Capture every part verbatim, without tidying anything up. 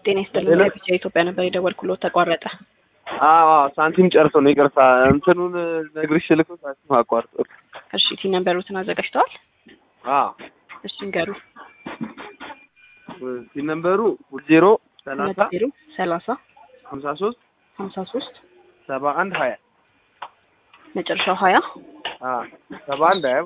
ጤና ይስጥልኝ ከቢጫ ኢትዮጵያ ነበር የደወልኩሎት ተቋረጠ። አዎ ሳንቲም ጨርሶ ነው ይቅርታ እንትኑን ነግርሽ ልኩ ሳንቲም አቋርጦ። እሺ ቲ ነምበሩን አዘጋጅተዋል? አዎ እሺ ንገሩ። ቲ ነምበሩ ዜሮ ሰላሳ ሰላሳ ሀምሳ ሶስት ሀምሳ ሶስት ሰባ አንድ ሀያ መጨረሻው ሀያ አዎ ሰባ አንድ ሀያ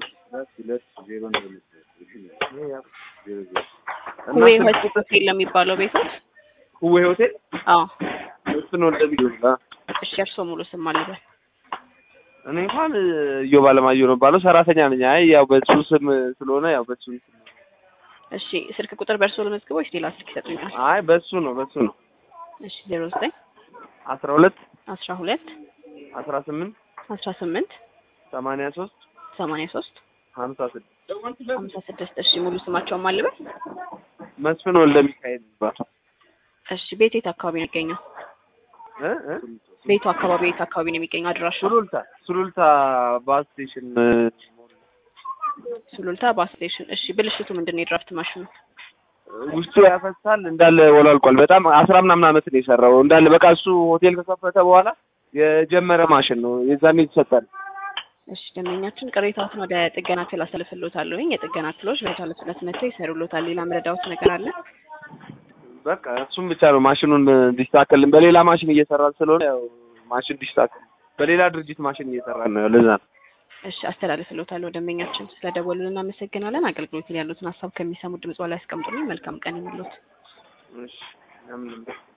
ወይ ሆቴል ለሚባለው ቤቶት ወይ ሆቴል አዎ እሱ ነው እንደሚሉላ። እሺ እርሶ ሙሉ ስም አለበት? እኔ እንኳን ዮባ ለማየሁ ነው ባለው ሰራተኛ ነኝ። አይ ያው በሱ ስም ስለሆነ ያው በሱ ስም። እሺ ስልክ ቁጥር በእርሶ ለመዝግበው ወይስ ሌላ ስልክ ይሰጡኛል? አይ በሱ ነው በሱ ነው። እሺ ዜሮ ዘጠኝ አስራ ሁለት አስራ ሁለት አስራ ስምንት አስራ ስምንት ሰማንያ ሶስት ሰማንያ ሶስት ሀምሳ ስድስት ሀምሳ ስድስት እሺ ሙሉ ስማቸውን ማልበል? መስፍን ወልደ ሚካኤል ይባላል። እሺ ቤት የት አካባቢ ነው የሚገኘው? እ እ ቤቱ አካባቢ የት አካባቢ ነው የሚገኘው? አድራሻው? ሱሉልታ ሱሉልታ ባስ ስቴሽን ሱሉልታ ባስ ስቴሽን። እሺ ብልሽቱ ምንድነው? የድራፍት ማሽኑ ውስጡ ያፈሳል እንዳለ ወላልቋል። በጣም አስራ ምናምን አመት ነው የሰራው እንዳለ በቃ እሱ ሆቴል ከከፈተ በኋላ የጀመረ ማሽን ነው የዛኔ የተሰጠን። እሺ ደንበኛችን ቅሬታዎትን ወደ ጥገና ክፍል አስተላልፍልዎታለሁ። የጥገና ክፍሎች በኃላፊነት መጥተው ይሰሩልዎታል። ሌላ መረዳዎት ነገር አለ? በቃ እሱም ብቻ ነው ማሽኑን እንዲስተካከልን በሌላ ማሽን እየሰራን ስለሆነ ያው ማሽን እንዲስተካከል በሌላ ድርጅት ማሽን እየሰራን ነው ለዛ ነው። እሺ አስተላልፍልዎታለሁ። ደንበኛችን ስለደወሉልን እናመሰግናለን። አገልግሎት ላይ ያሉትን ሀሳብ ከሚሰሙ ድምጽ ላይ ያስቀምጡልኝ። መልካም ቀን ይሁንልዎት። እሺ